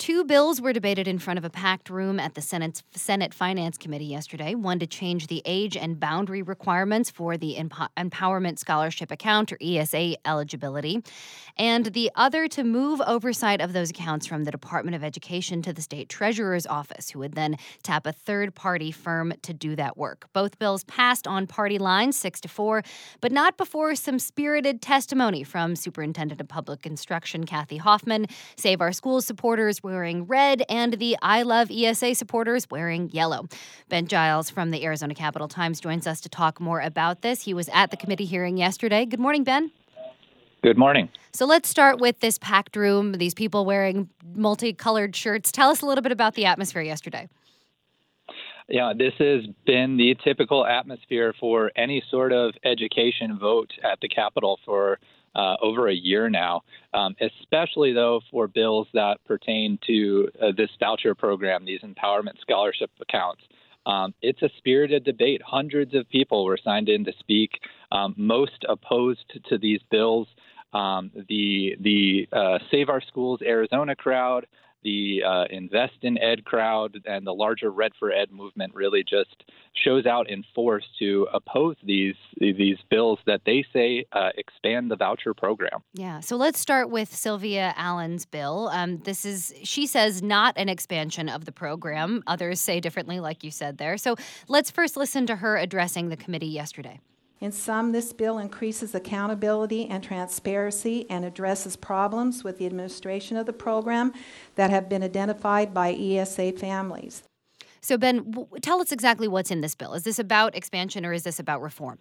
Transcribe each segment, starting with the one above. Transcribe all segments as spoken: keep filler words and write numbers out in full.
Two bills were debated in front of a packed room at the Senate's Senate Finance Committee yesterday. One to change the age and boundary requirements for the Empo- Empowerment Scholarship Account, or E S A eligibility, and the other to move oversight of those accounts from the Department of Education to the state treasurer's office, who would then tap a third-party firm to do that work. Both bills passed on party lines, six to four, but not before some spirited testimony from Superintendent of Public Instruction Kathy Hoffman, Save Our Schools supporters wearing red, and the I Love E S A supporters wearing yellow. Ben Giles from the Arizona Capitol Times joins us to talk more about this. He was at the committee hearing yesterday. Good morning, Ben. Good morning. So let's start with this packed room, these people wearing multicolored shirts. Tell us a little bit about the atmosphere yesterday. Yeah, this has been the typical atmosphere for any sort of education vote at the Capitol for Uh, over a year now, um, especially, though, for bills that pertain to uh, this voucher program, these empowerment scholarship accounts. Um, it's a spirited debate. Hundreds of people were signed in to speak, um, most opposed to these bills. Um, the the uh, Save Our Schools Arizona crowd, the uh, Invest in Ed crowd, and the larger Red for Ed movement really just shows out in force to oppose these these bills that they say uh, expand the voucher program. Yeah. So let's start with Sylvia Allen's bill. Um, this is, she says, not an expansion of the program. Others say differently, like you said there. So let's first listen to her addressing the committee yesterday. In sum, this bill increases accountability and transparency and addresses problems with the administration of the program that have been identified by E S A families. So, Ben, w- tell us exactly what's in this bill. Is this about expansion or is this about reform?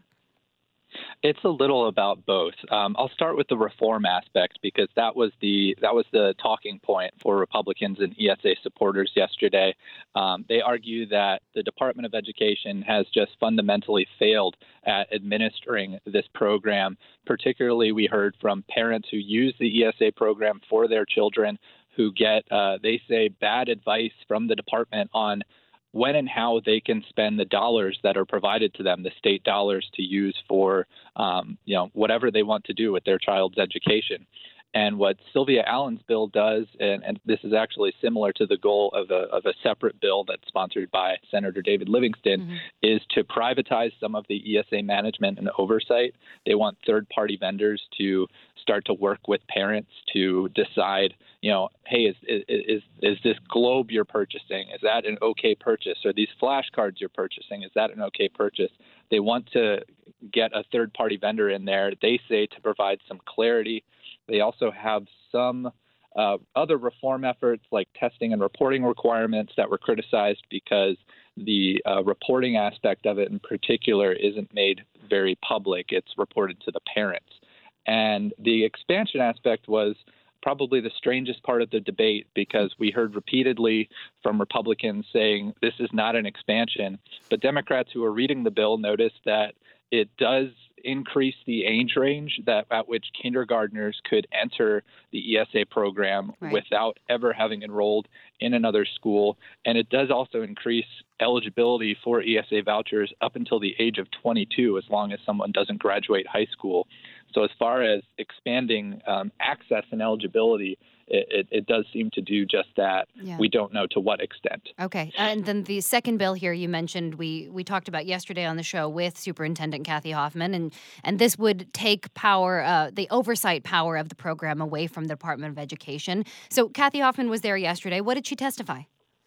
It's a little about both. Um, I'll start with the reform aspect because that was the that was the talking point for Republicans and E S A supporters yesterday. Um, they argue that the Department of Education has just fundamentally failed at administering this program. Particularly, we heard from parents who use the E S A program for their children who get, uh, they say, bad advice from the department on when and how they can spend the dollars that are provided to them, the state dollars to use for, um, you know, whatever they want to do with their child's education. And what Sylvia Allen's bill does, and, and this is actually similar to the goal of a, of a separate bill that's sponsored by Senator David Livingston, mm-hmm. is to privatize some of the E S A management and oversight. They want third-party vendors to start to work with parents to decide, you know, hey, is is is, is this globe you're purchasing? Is that an okay purchase? Or these flashcards you're purchasing, is that an okay purchase? They want to get a third-party vendor in there, they say, to provide some clarity. They also have some uh, other reform efforts like testing and reporting requirements that were criticized because the uh, reporting aspect of it in particular isn't made very public. It's reported to the parents. And the expansion aspect was probably the strangest part of the debate because we heard repeatedly from Republicans saying this is not an expansion. But Democrats who are reading the bill noticed that it does increase the age range that at which kindergartners could enter the E S A program right. without ever having enrolled in another school. And it does also increase eligibility for E S A vouchers up until the age of twenty-two, as long as someone doesn't graduate high school. So as far as expanding um, access and eligibility, It, it, it does seem to do just that. Yeah. We don't know to what extent. Okay. And then the second bill here you mentioned we we talked about yesterday on the show with Superintendent Kathy Hoffman, and, and this would take power, uh, the oversight power of the program away from the Department of Education. So Kathy Hoffman was there yesterday. What did she testify?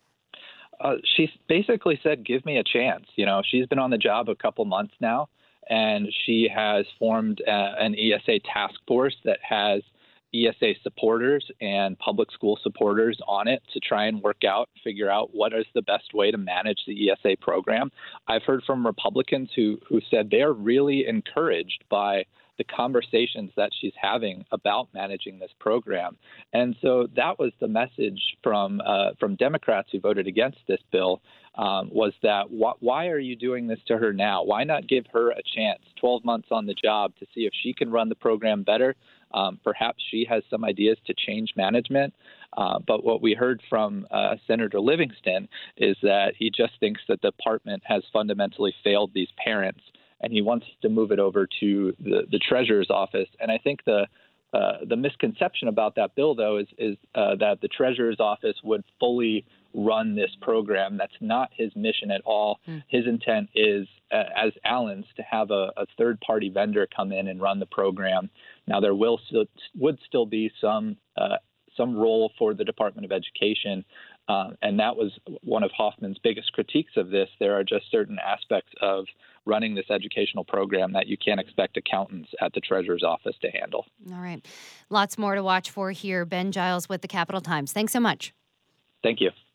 Uh, she basically said, give me a chance. You know, she's been on the job a couple months now, and she has formed uh, an E S A task force that has E S A supporters and public school supporters on it to try and work out, figure out what is the best way to manage the E S A program. I've heard from Republicans who, who said they are really encouraged by the conversations that she's having about managing this program. And so that was the message from uh, from Democrats who voted against this bill, um, was that wh- why are you doing this to her now? Why not give her a chance, twelve months on the job, to see if she can run the program better? Um, perhaps she has some ideas to change management. Uh, but what we heard from uh, Senator Livingston is that he just thinks that the department has fundamentally failed these parents, and he wants to move it over to the, the treasurer's office. And I think the uh, the misconception about that bill, though, is, is uh, that the Treasurer's office would fully run this program. That's not his mission at all. Mm. His intent is, uh, as Allen's, to have a, a third-party vendor come in and run the program. Now, there will still, would still be some uh, some role for the Department of Education, uh, and that was one of Hoffman's biggest critiques of this. There are just certain aspects of running this educational program that you can't expect accountants at the Treasurer's office to handle. All right. Lots more to watch for here. Ben Giles with the Capital Times. Thanks so much. Thank you.